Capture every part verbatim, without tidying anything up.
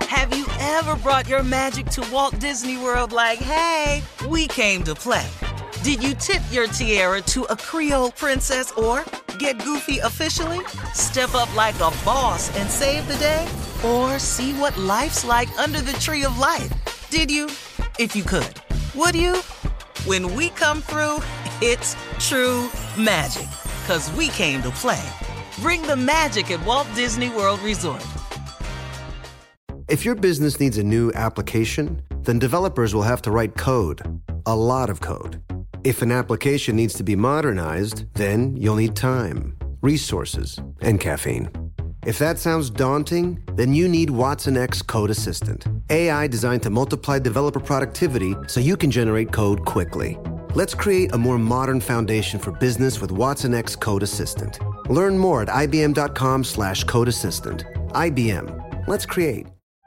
Have you ever brought your magic to Walt Disney World like, hey, we came to play? Did you tip your tiara to a Creole princess or get goofy officially? Step up like a boss and save the day? Or see what life's like under the tree of life? Did you? If you could. Would you? When we come through, it's true magic. 'Cause we came to play. Bring the magic at Walt Disney World Resort. If your business needs a new application, then developers will have to write code. A lot of code. If an application needs to be modernized, then you'll need time, resources, and caffeine. If that sounds daunting, then you need Watson X Code Assistant. A I designed to multiply developer productivity so you can generate code quickly. Let's create a more modern foundation for business with Watson X Code Assistant. Learn more at ibm.com slash code assistant. I B M. Let's create.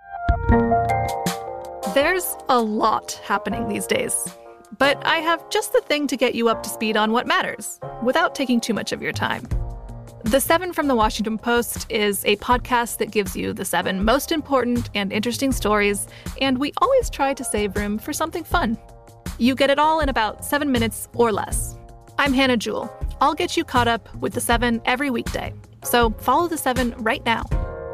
There's a lot happening these days. But I have just the thing to get you up to speed on what matters, without taking too much of your time. The Seven from the Washington Post is a podcast that gives you the seven most important and interesting stories, and we always try to save room for something fun. You get it all in about seven minutes or less. I'm Hannah Jewell. I'll get you caught up with the Seven every weekday. So follow the Seven right now.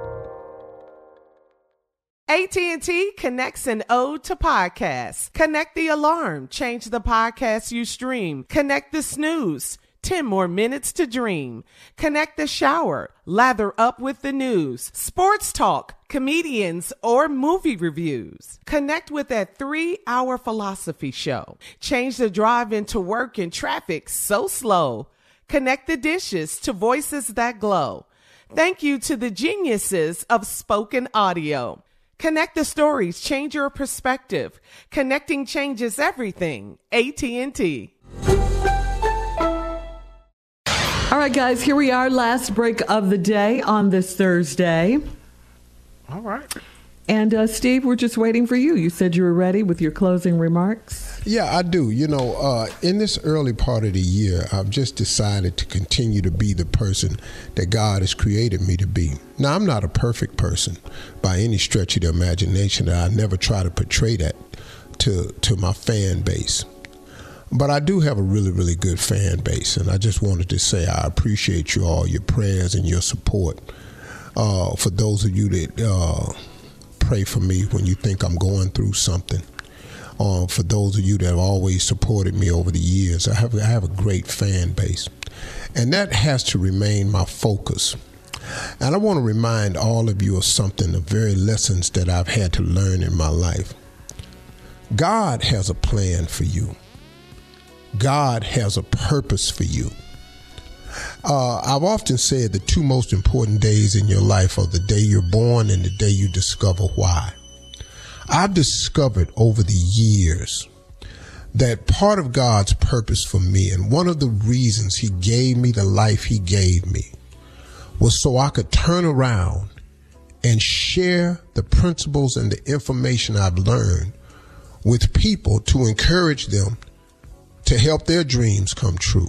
A T and T connects an ode to podcasts. Connect the alarm. Change the podcast you stream. Connect the snooze. ten more minutes to dream. Connect the shower. Lather up with the news. Sports talk, comedians, or movie reviews. Connect with that three-hour philosophy show. Change the drive into work in traffic so slow. Connect the dishes to voices that glow. Thank you to the geniuses of spoken audio. Connect the stories, change your perspective. Connecting changes everything. A T and T. All right, guys, here we are, last break of the day on this Thursday. All right. And, uh, Steve, we're just waiting for you. You said you were ready with your closing remarks. Yeah, I do. You know, uh, in this early part of the year, I've just decided to continue to be the person that God has created me to be. Now, I'm not a perfect person by any stretch of the imagination. I never try to portray that to, to my fan base. But I do have a really, really good fan base, and I just wanted to say I appreciate you all, your prayers and your support. Uh, for those of you that uh, pray for me when you think I'm going through something. Uh, for those of you that have always supported me over the years, I have I have a great fan base, and that has to remain my focus. And I want to remind all of you of something, the very lessons that I've had to learn in my life. God has a plan for you. God has a purpose for you. Uh, I've often said the two most important days in your life are the day you're born and the day you discover why. I've discovered over the years that part of God's purpose for me, and one of the reasons he gave me the life he gave me, was so I could turn around and share the principles and the information I've learned with people to encourage them to help their dreams come true,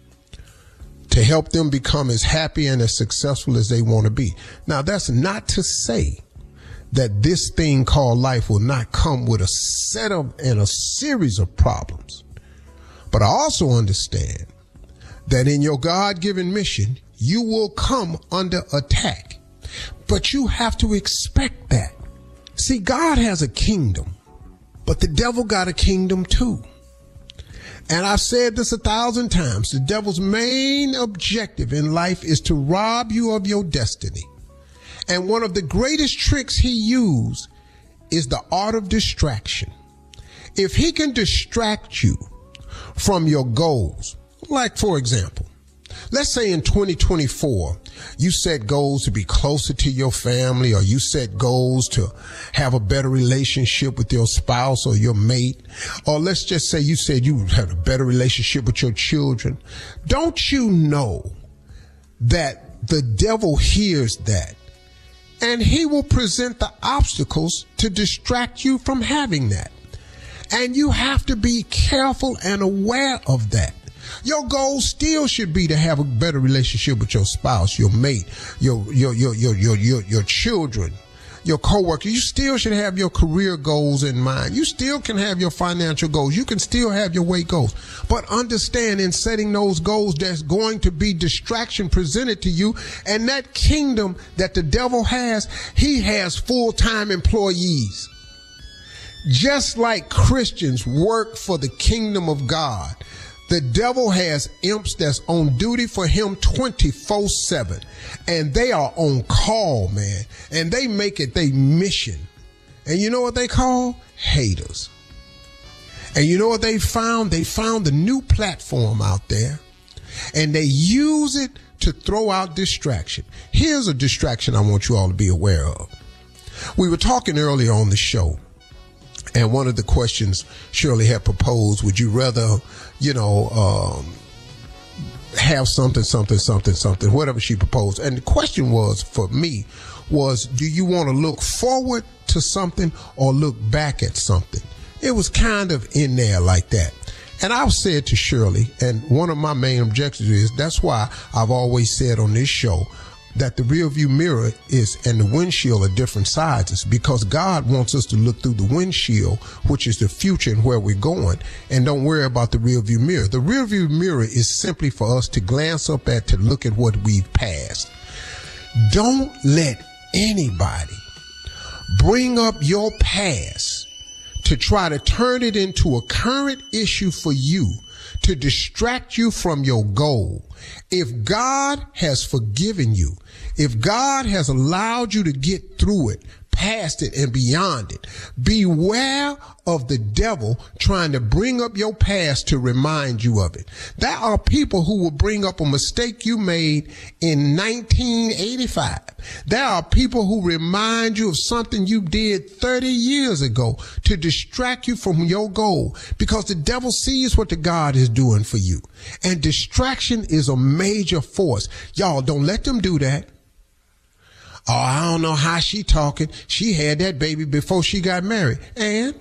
to help them become as happy and as successful as they want to be. Now, that's not to say that this thing called life will not come with a set of and a series of problems. But I also understand that in your God-given mission, you will come under attack. But you have to expect that. See, God has a kingdom, but the devil got a kingdom too. And I've said this a thousand times. The devil's main objective in life is to rob you of your destiny. And one of the greatest tricks he used is the art of distraction. If he can distract you from your goals, like for example, let's say in twenty twenty-four, you set goals to be closer to your family, or you set goals to have a better relationship with your spouse or your mate. Or let's just say you said you would have a better relationship with your children. Don't you know that the devil hears that, and he will present the obstacles to distract you from having that? And you have to be careful and aware of that. Your goal still should be to have a better relationship with your spouse, your mate, your your your your your your, your children, your coworker. You still should have your career goals in mind. You still can have your financial goals. You can still have your weight goals. But understand, in setting those goals, there's going to be distraction presented to you. And that kingdom that the devil has, he has full-time employees. Just like Christians work for the kingdom of God, the devil has imps that's on duty for him twenty-four seven. And they are on call, man. And they make it their mission. And you know what they call? Haters. And you know what they found? They found a new platform out there. And they use it to throw out distraction. Here's a distraction I want you all to be aware of. We were talking earlier on the show. And one of the questions Shirley had proposed, would you rather, you know, um, have something, something, something, something, whatever she proposed. And the question was, for me, was, do you want to look forward to something or look back at something? It was kind of in there like that. And I've said to Shirley, and one of my main objectives is, that's why I've always said on this show, that the rear view mirror is and the windshield are different sizes, because God wants us to look through the windshield, which is the future and where we're going, and don't worry about the rear view mirror. The rear view mirror is simply for us to glance up at, to look at what we've passed. Don't let anybody bring up your past to try to turn it into a current issue for you, to distract you from your goal. If God has forgiven you, if God has allowed you to get through it, past it and beyond it, beware of the devil trying to bring up your past to remind you of it. There are people who will bring up a mistake you made in nineteen eighty-five. There are people who remind you of something you did thirty years ago to distract you from your goal, because the devil sees what the God is doing for you. And distraction is a major force. Y'all, don't let them do that. Oh, I don't know how she talking. She had that baby before she got married. And,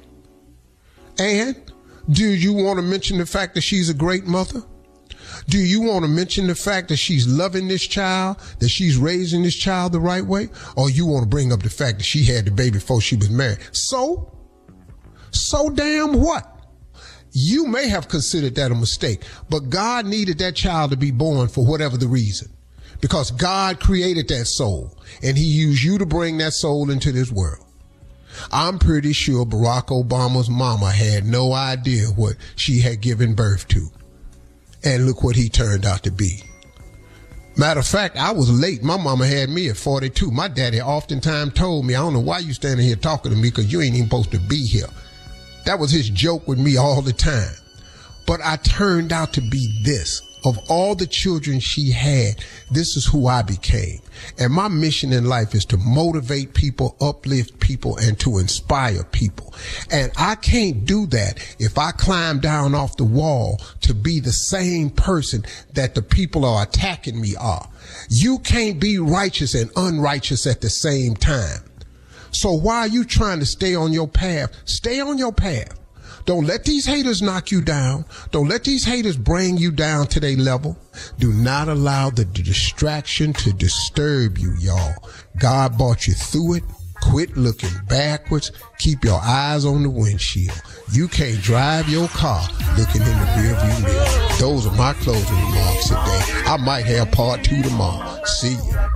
and do you want to mention the fact that she's a great mother? Do you want to mention the fact that she's loving this child, that she's raising this child the right way? Or you want to bring up the fact that she had the baby before she was married? So, so damn what? You may have considered that a mistake, but God needed that child to be born for whatever the reason. Because God created that soul, and he used you to bring that soul into this world. I'm pretty sure Barack Obama's mama had no idea what she had given birth to. And look what he turned out to be. Matter of fact, I was late. My mama had me at forty-two. My daddy oftentimes told me, I don't know why you standing here talking to me, because you ain't even supposed to be here. That was his joke with me all the time. But I turned out to be this. Of all the children she had, this is who I became. And my mission in life is to motivate people, uplift people, and to inspire people. And I can't do that if I climb down off the wall to be the same person that the people are attacking me are. You can't be righteous and unrighteous at the same time. So why are you trying to stay on your path? Stay on your path. Don't let these haters knock you down. Don't let these haters bring you down to their level. Do not allow the distraction to disturb you, y'all. God brought you through it. Quit looking backwards. Keep your eyes on the windshield. You can't drive your car looking in the rearview mirror. Those are my closing remarks today. I might have part two tomorrow. See ya.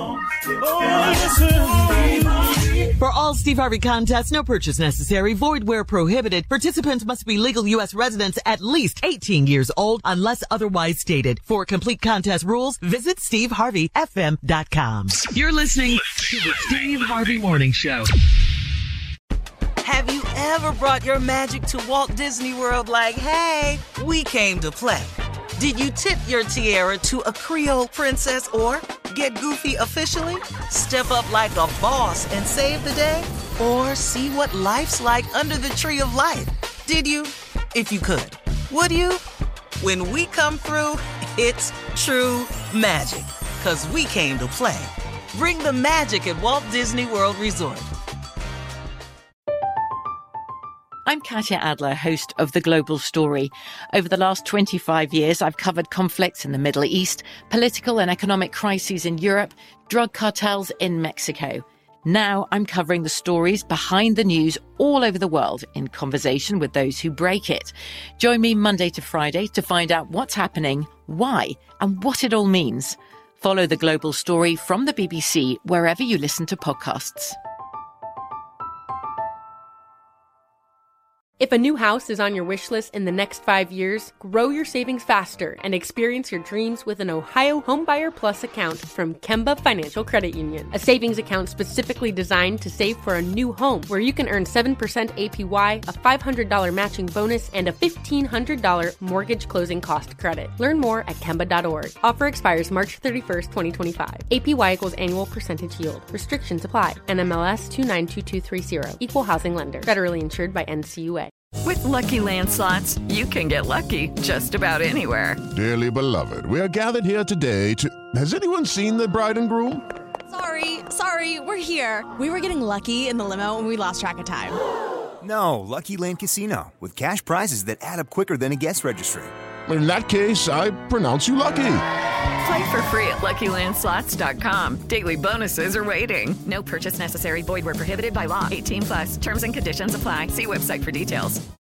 For all Steve Harvey contests, no purchase necessary, void where prohibited. Participants must be legal U S residents at least eighteen years old unless otherwise stated. For complete contest rules, visit steve harvey f m dot com. You're listening to the Steve Harvey Morning Show. Have you ever brought your magic to Walt Disney World like, hey, we came to play? Did you tip your tiara to a Creole princess or get goofy officially? Step up like a boss and save the day? Or see what life's like under the tree of life? Did you? If you could. Would you? When we come through, it's true magic. 'Cause we came to play. Bring the magic at Walt Disney World Resort. I'm Katya Adler, host of The Global Story. Over the last twenty-five years, I've covered conflicts in the Middle East, political and economic crises in Europe, drug cartels in Mexico. Now I'm covering the stories behind the news all over the world in conversation with those who break it. Join me Monday to Friday to find out what's happening, why, and what it all means. Follow The Global Story from the B B C wherever you listen to podcasts. If a new house is on your wish list in the next five years, grow your savings faster and experience your dreams with an Ohio Homebuyer Plus account from Kemba Financial Credit Union. A savings account specifically designed to save for a new home, where you can earn seven percent A P Y, a five hundred dollars matching bonus, and a fifteen hundred dollars mortgage closing cost credit. Learn more at Kemba dot org. Offer expires March thirty-first, twenty twenty-five. A P Y equals annual percentage yield. Restrictions apply. N M L S two nine two two three zero. Equal housing lender. Federally insured by N C U A. With Lucky Land Slots, you can get lucky just about anywhere. Dearly beloved, we are gathered here today to... Has anyone seen the bride and groom? Sorry, sorry, we're here. We were getting lucky in the limo and we lost track of time. No, Lucky Land Casino, with cash prizes that add up quicker than a guest registry. In that case, I pronounce you lucky. Play for free at Lucky Land Slots dot com. Daily bonuses are waiting. No purchase necessary. Void where prohibited by law. eighteen plus. Terms and conditions apply. See website for details.